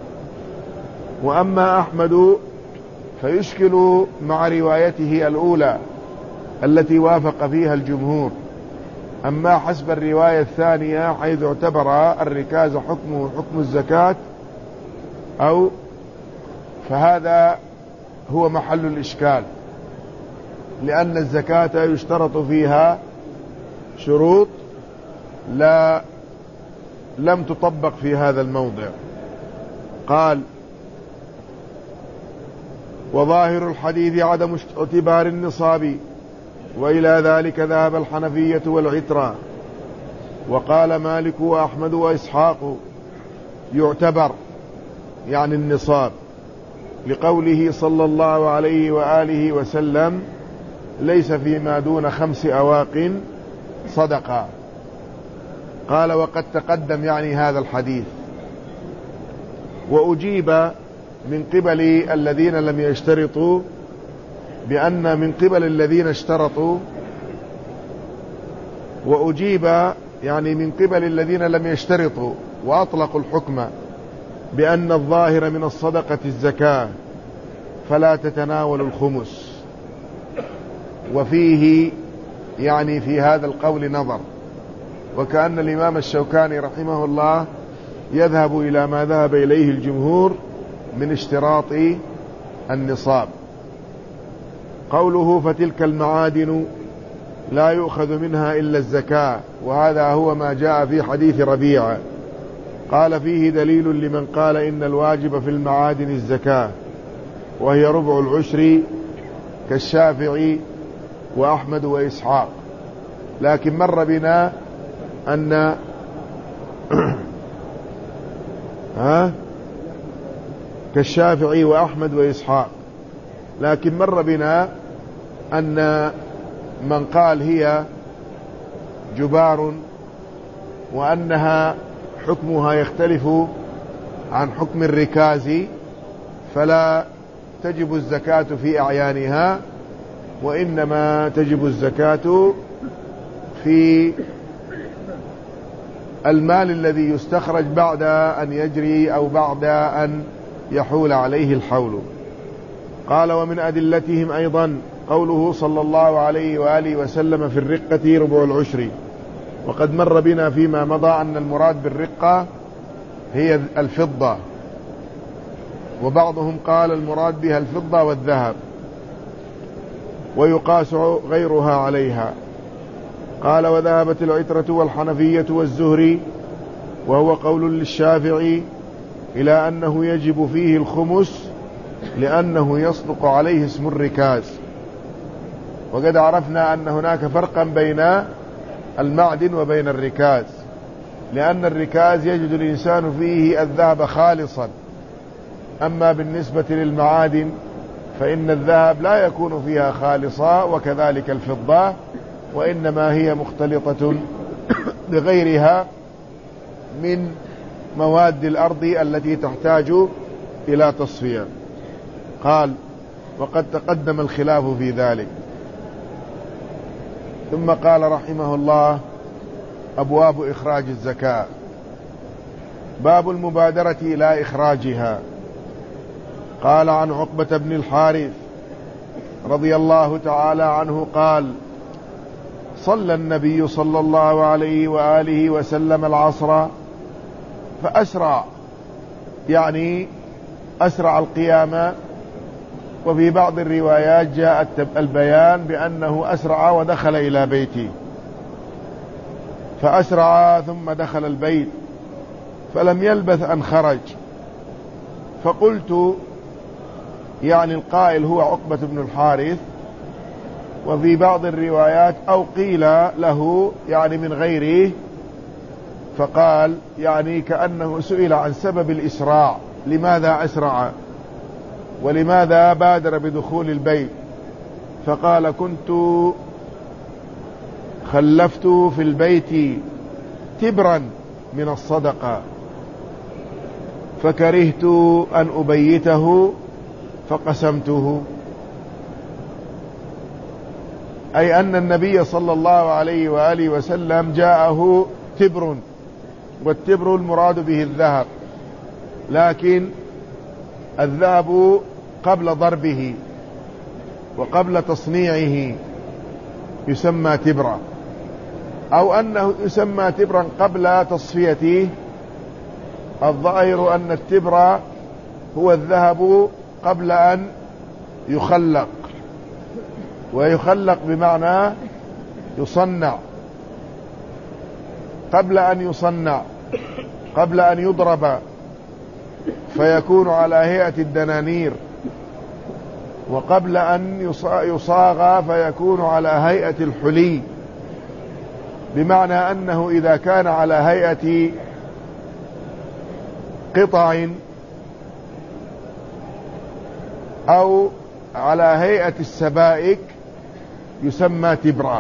وأما أحمد فيشكل مع روايته الأولى التي وافق فيها الجمهور، أما حسب الرواية الثانية حيث اعتبر الركاز حكمه حكم الزكاة أو فهذا هو محل الإشكال، لأن الزكاة يشترط فيها شروط لا لم تطبق في هذا الموضع. قال: وظاهر الحديث عدم اعتبار النصاب، وإلى ذلك ذهب الحنفية والعترة. وقال مالك وأحمد وإسحاق: يعتبر يعني النصاب، لقوله صلى الله عليه وآله وسلم: ليس فيما دون خمس أواق صدقة. قال: وقد تقدم يعني هذا الحديث. وأجيب من قبل الذين لم يشترطوا بأن من قبل الذين اشترطوا وأجيب يعني من قبل الذين لم يشترطوا وأطلقوا الحكم بأن الظاهر من الصدقة الزكاة فلا تتناول الخمس. وفيه يعني في هذا القول نظر، وكأن الإمام الشوكاني رحمه الله يذهب إلى ما ذهب إليه الجمهور من اشتراط النصاب. قوله: فتلك المعادن لا يؤخذ منها إلا الزكاة، وهذا هو ما جاء في حديث ربيعة. قال: فيه دليل لمن قال إن الواجب في المعادن الزكاة، وهي ربع العشر كالشافعي وأحمد وإسحاق. لكن مر بنا أن ها كالشافعي وأحمد وإسحاق لكن مر بنا أن من قال هي جبار وأنها حكمها يختلف عن حكم الركاز فلا تجب الزكاة في أعيانها، وإنما تجب الزكاة في المال الذي يستخرج بعد أن يجري أو بعد أن يحول عليه الحول. قال: ومن أدلتهم أيضا قوله صلى الله عليه وآله وسلم: في الرقة ربع العشر. وقد مر بنا فيما مضى أن المراد بالرقة هي الفضة، وبعضهم قال المراد بها الفضة والذهب، ويقاس غيرها عليها. قال: وذهبت العترة والحنفية والزهري وهو قول للشافعي إلى أنه يجب فيه الخمس لأنه يصدق عليه اسم الركاز. وقد عرفنا أن هناك فرقا بين المعدن وبين الركاز، لأن الركاز يجد الإنسان فيه الذهب خالصا، أما بالنسبة للمعادن فإن الذهب لا يكون فيها خالصا، وكذلك الفضة، وإنما هي مختلطة بغيرها من مواد الأرض التي تحتاج إلى تصفية. قال: وقد تقدم الخلاف في ذلك. ثم قال رحمه الله: أبواب إخراج الزكاة. باب المبادرة إلى إخراجها. قال: عن عقبة بن الحارث رضي الله تعالى عنه قال: صلى النبي صلى الله عليه وآله وسلم العصر فأسرع، يعني أسرع القيامة. وفي بعض الروايات جاء البيان بأنه أسرع ودخل إلى بيته، فأسرع ثم دخل البيت فلم يلبث أن خرج. فقلت، يعني القائل هو عقبة بن الحارث، وفي بعض الروايات أو قيل له يعني من غيره، فقال يعني كأنه سئل عن سبب الإسراع، لماذا أسرع ولماذا بادر بدخول البيت؟ فقال: كنت خلفت في البيت تبرا من الصدقة فكرهت أن أبيته فقسمته، أي أن النبي صلى الله عليه وآله وسلم جاءه تبر، والتبر المراد به الذهب، لكن الذهب قبل ضربه وقبل تصنيعه يسمى تبرا، أو أنه يسمى تبرا قبل تصفيته. الظاهر أن التبر هو الذهب قبل أن يخلق، ويخلق بمعنى يصنع، قبل أن يصنع، قبل أن يضرب فيكون على هيئة الدنانير، وقبل أن يصاغ فيكون على هيئة الحلي، بمعنى أنه إذا كان على هيئة قطع أو على هيئة السبائك يسمى تبرا.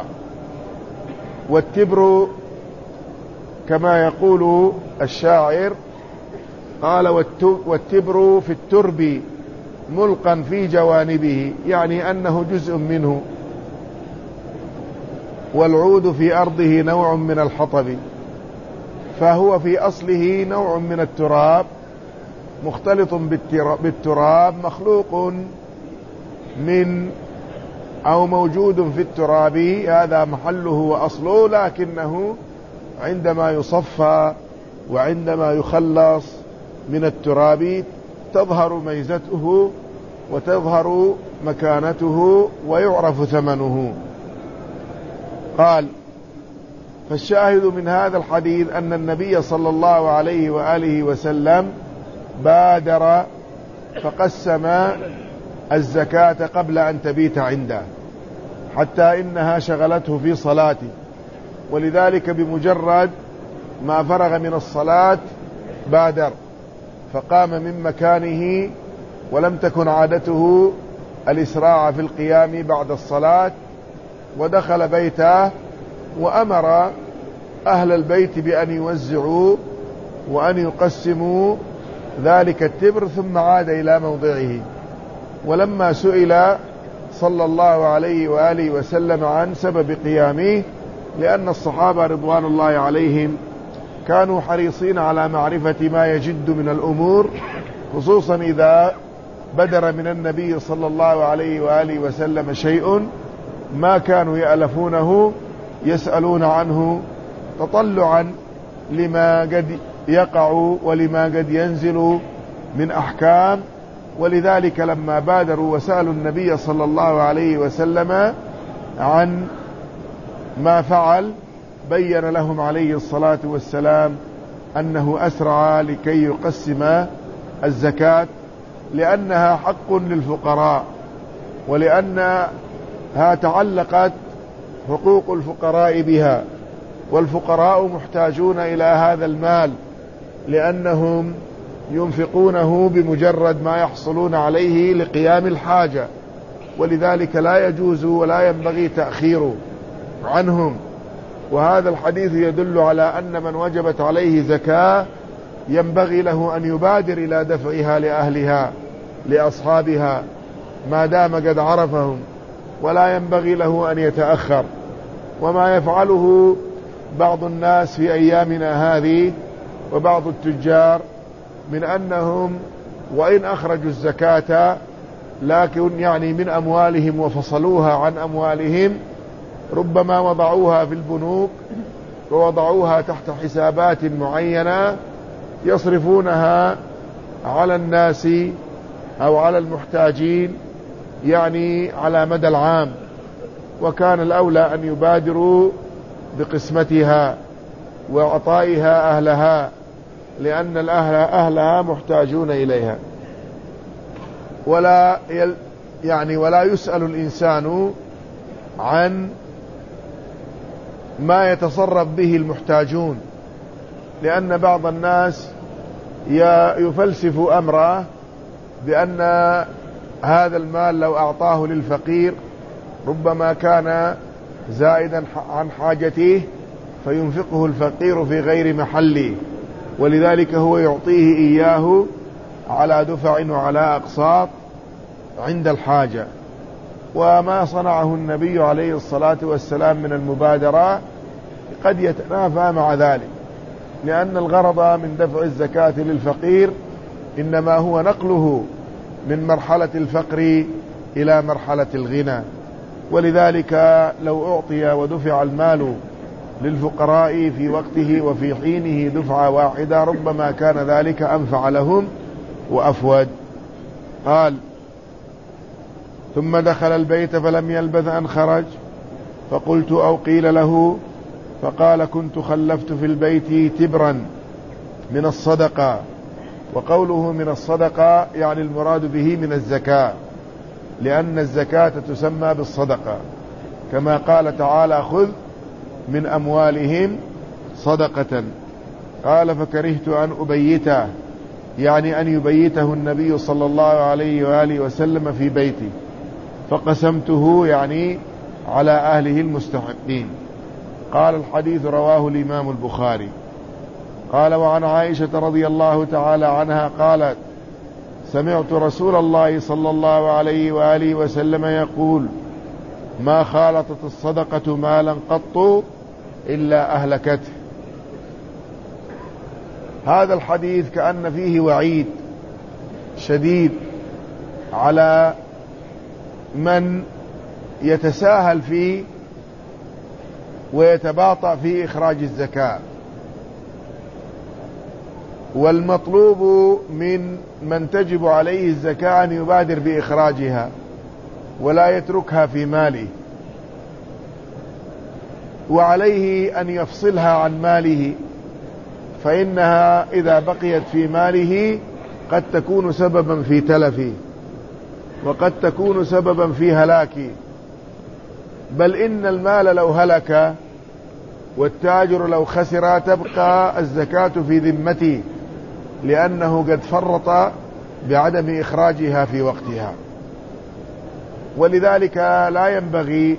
والتبر كما يقول الشاعر قال: والتبر في الترب ملقا في جوانبه، يعني أنه جزء منه. والعود في أرضه نوع من الحطب، فهو في أصله نوع من التراب مختلط بالتراب، مخلوق من أو موجود في التراب، هذا محله وأصله، لكنه عندما يصفى وعندما يخلص من التراب تظهر ميزته وتظهر مكانته ويعرف ثمنه. قال: فالشاهد من هذا الحديث أن النبي صلى الله عليه وآله وسلم بادر فقسم الزكاة قبل أن تبيت عنده، حتى إنها شغلته في صلاته، ولذلك بمجرد ما فرغ من الصلاة بادر فقام من مكانه، ولم تكن عادته الإسراع في القيام بعد الصلاة، ودخل بيته وأمر أهل البيت بأن يوزعوا وأن يقسموا ذلك التبر، ثم عاد إلى موضعه. ولما سئل صلى الله عليه وآله وسلم عن سبب قيامه، لأن الصحابة رضوان الله عليهم كانوا حريصين على معرفة ما يجد من الأمور، خصوصا إذا بدر من النبي صلى الله عليه وآله وسلم شيء ما كانوا يألفونه يسألون عنه تطلعا لما قد يقع ولما قد ينزل من أحكام. ولذلك لما بادروا وسألوا النبي صلى الله عليه وسلم عن ما فعل، بين لهم عليه الصلاة والسلام أنه أسرع لكي يقسم الزكاة، لأنها حق للفقراء، ولأنها تعلقت حقوق الفقراء بها، والفقراء محتاجون إلى هذا المال لأنهم ينفقونه بمجرد ما يحصلون عليه لقيام الحاجة، ولذلك لا يجوز ولا ينبغي تأخيره عنهم. وهذا الحديث يدل على أن من وجبت عليه زكاة ينبغي له أن يبادر إلى دفعها لأهلها لأصحابها ما دام قد عرفهم، ولا ينبغي له أن يتأخر. وما يفعله بعض الناس في أيامنا هذه وبعض التجار من أنهم وإن أخرجوا الزكاة لكن يعني من أموالهم وفصلوها عن أموالهم، ربما وضعوها في البنوك ووضعوها تحت حسابات معينة يصرفونها على الناس أو على المحتاجين، يعني على مدى العام. وكان الأولى أن يبادروا بقسمتها وعطائها أهلها، لأن الأهل أهلها محتاجون إليها. ولا يل يعني ولا يسأل الإنسان عن ما يتصرف به المحتاجون، لأن بعض الناس يفلسف أمره بأن هذا المال لو أعطاه للفقير ربما كان زائدا عن حاجته فينفقه الفقير في غير محله، ولذلك هو يعطيه إياه على دفع وعلى أقساط عند الحاجة. وما صنعه النبي عليه الصلاة والسلام من المبادرة قد يتنافى مع ذلك، لأن الغرض من دفع الزكاة للفقير إنما هو نقله من مرحلة الفقر إلى مرحلة الغنى. ولذلك لو أعطي ودفع المال للفقراء في وقته وفي حينه دفعة واحدة ربما كان ذلك أنفع لهم وأفود. قال: ثم دخل البيت فلم يلبث أن خرج، فقلت أو قيل له، فقال: كنت خلفت في البيت تبرا من الصدقة. وقوله من الصدقة يعني المراد به من الزكاة، لأن الزكاة تسمى بالصدقة، كما قال تعالى: خذ من أموالهم صدقة. قال: فكرهت أن أبيته، يعني أن يبيته النبي صلى الله عليه وآله وسلم في بيتي، فقسمته يعني على أهله المستحقين. قال: الحديث رواه الإمام البخاري. قال: وعن عائشة رضي الله تعالى عنها قالت: سمعت رسول الله صلى الله عليه وآله وسلم يقول: ما خالطت الصدقة مالا قط إلا أهلكته. هذا الحديث كأن فيه وعيد شديد على من يتساهل فيه ويتباطأ في إخراج الزكاة. والمطلوب من من تجب عليه الزكاة أن يبادر بإخراجها ولا يتركها في ماله، وعليه أن يفصلها عن ماله، فإنها إذا بقيت في ماله قد تكون سببا في تلفه، وقد تكون سببا في هلاكه. بل إن المال لو هلك والتاجر لو خسر تبقى الزكاة في ذمته، لأنه قد فرط بعدم إخراجها في وقتها. ولذلك لا ينبغي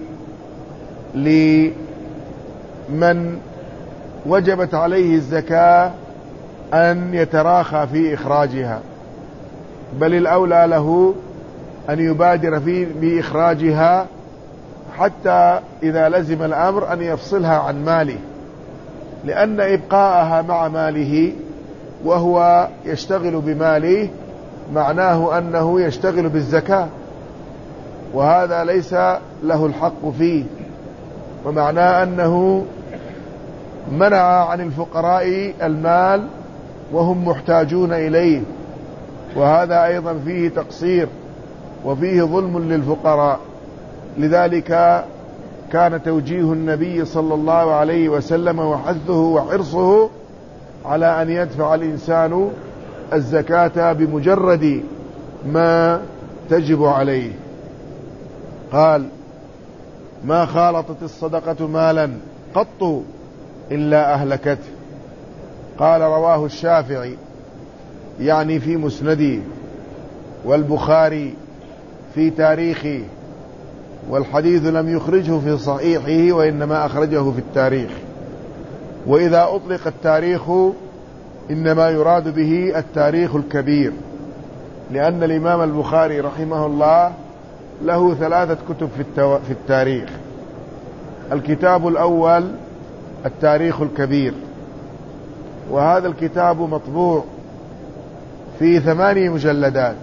لمن وجبت عليه الزكاة أن يتراخى في إخراجها، بل الأولى له أن يبادر في بإخراجها، حتى إذا لزم الأمر أن يفصلها عن ماله، لأن إبقاءها مع ماله وهو يشتغل بماله معناه أنه يشتغل بالزكاة، وهذا ليس له الحق فيه، ومعناه أنه منع عن الفقراء المال وهم محتاجون إليه، وهذا أيضا فيه تقصير وفيه ظلم للفقراء. لذلك كان توجيه النبي صلى الله عليه وسلم وحثه وحرصه على أن يدفع الإنسان الزكاة بمجرد ما تجب عليه. قال: ما خالطت الصدقة مالا قط إلا أهلكته. قال: رواه الشافعي يعني في مسنده، والبخاري في تاريخه، والحديث لم يخرجه في صحيحه وإنما أخرجه في التاريخ. وإذا أطلق التاريخ إنما يراد به التاريخ الكبير، لأن الإمام البخاري رحمه الله له ثلاثة كتب في التاريخ. الكتاب الأول التاريخ الكبير، وهذا الكتاب مطبوع في ثماني مجلدات،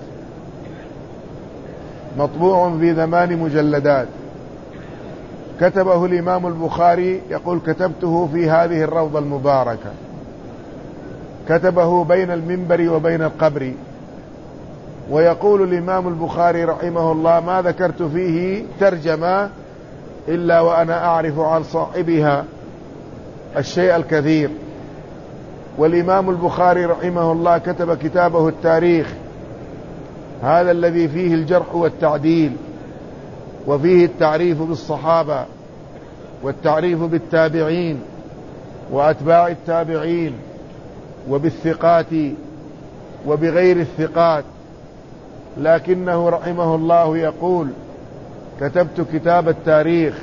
مطبوع في ثمان مجلدات. كتبه الإمام البخاري، يقول: كتبته في هذه الروضة المباركة، كتبه بين المنبر وبين القبر. ويقول الإمام البخاري رحمه الله: ما ذكرت فيه ترجمة إلا وأنا أعرف عن صاحبها الشيء الكثير. والإمام البخاري رحمه الله كتب كتابه التاريخ، هذا الذي فيه الجرح والتعديل، وفيه التعريف بالصحابة والتعريف بالتابعين وأتباع التابعين وبالثقات وبغير الثقات. لكنه رحمه الله يقول: كتبت كتاب التاريخ،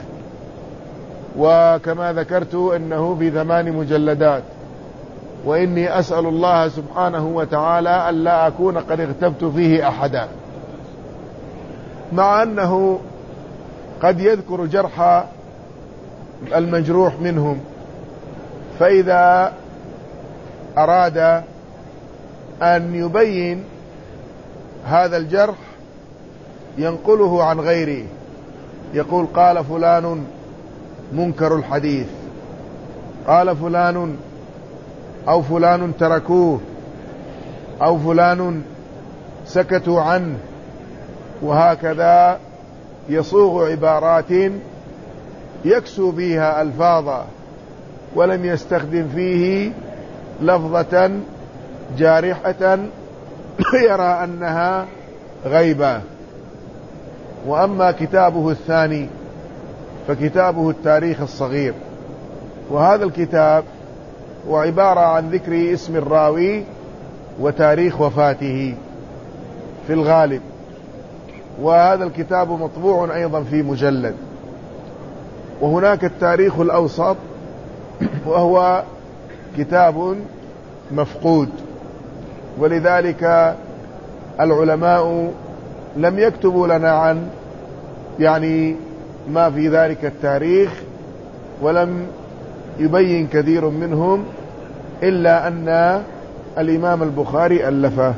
وكما ذكرت إنه في ثمان مجلدات، وإني أسأل الله سبحانه وتعالى ألا أكون قد اغتبت فيه أحدا. مع أنه قد يذكر جرح المجروح منهم، فإذا أراد أن يبين هذا الجرح ينقله عن غيره، يقول قال فلان منكر الحديث، قال فلان أو فلان تركوه، أو فلان سكتوا عنه، وهكذا يصوغ عبارات يكسو بها ألفاظا ولم يستخدم فيه لفظة جارحة يرى أنها غيبة. وأما كتابه الثاني فكتابه التاريخ الصغير، وهذا الكتاب هو عبارة عن ذكر اسم الراوي وتاريخ وفاته في الغالب، وهذا الكتاب مطبوع أيضا في مجلد. وهناك التاريخ الأوسط وهو كتاب مفقود، ولذلك العلماء لم يكتبوا لنا عن يعني ما في ذلك التاريخ، ولم يبين كثير منهم إلا أن الإمام البخاري ألفه.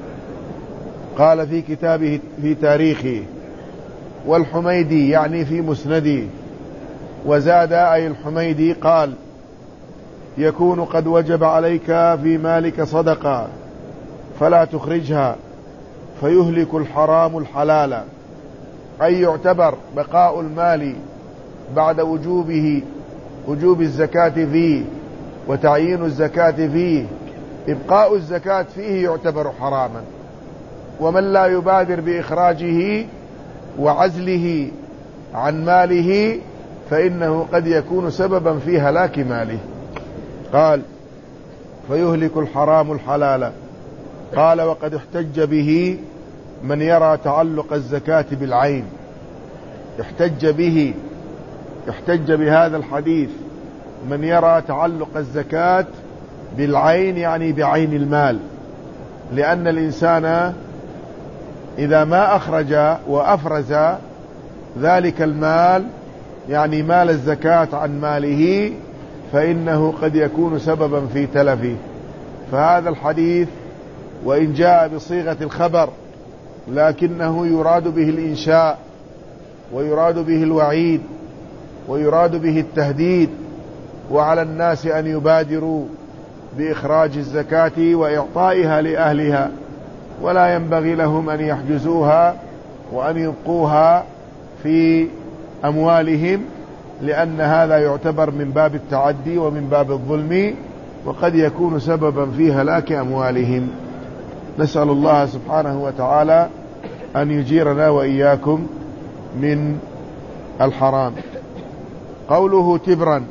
قال في كتابه في تاريخه، والحميدي يعني في مسندي، وزاد أي الحميدي قال يكون قد وجب عليك في مالك صدقة فلا تخرجها فيهلك الحرام الحلال، أي يعتبر بقاء المال بعد وجوبه وجوب الزكاة فيه وتعيين الزكاة فيه، إبقاء الزكاة فيه يعتبر حراما، ومن لا يبادر بإخراجه وعزله عن ماله فإنه قد يكون سببا في هلاك ماله. قال فيهلك الحرام الحلال. قال وقد احتج به من يرى تعلق الزكاة بالعين، احتج به احتج بهذا الحديث من يرى تعلق الزكاة بالعين يعني بعين المال، لأن الإنسان إذا ما أخرج وأفرز ذلك المال يعني مال الزكاة عن ماله فإنه قد يكون سببا في تلفه. فهذا الحديث وإن جاء بصيغة الخبر لكنه يراد به الإنشاء، ويراد به الوعيد، ويراد به التهديد، وعلى الناس أن يبادروا بإخراج الزكاة وإعطائها لأهلها، ولا ينبغي لهم أن يحجزوها وأن يبقوها في أموالهم، لأن هذا يعتبر من باب التعدي ومن باب الظلم، وقد يكون سببا في هلاك أموالهم. نسأل الله سبحانه وتعالى أن يجيرنا وإياكم من الحرام. قوله تبرا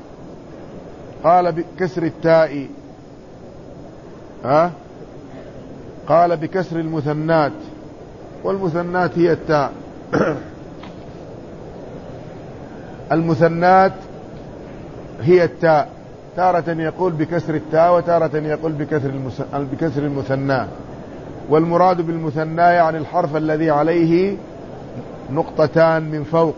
قال بكسر التاء، ها قال بكسر المثنات، والمثنات هي التاء. المثنات هي التاء، تارة يقول بكسر التاء وتارة يقول بكسر بكسر المثنى، والمراد بالمثنى يعني الحرف الذي عليه نقطتان من فوق،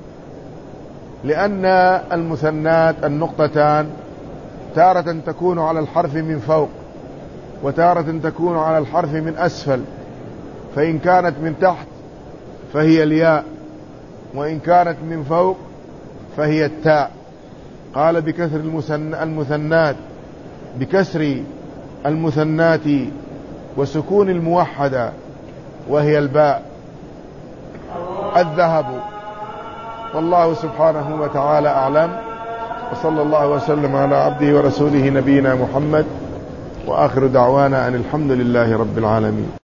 لأن المثنات النقطتان تارة تكون على الحرف من فوق وتارة تكون على الحرف من أسفل، فإن كانت من تحت فهي الياء، وإن كانت من فوق فهي التاء. قال بكسر المثنات بكسر المثنات وسكون الموحدة وهي الباء الذهب. والله سبحانه وتعالى أعلم، وصلى الله وسلم على عبده ورسوله نبينا محمد، وآخر دعوانا أن الحمد لله رب العالمين.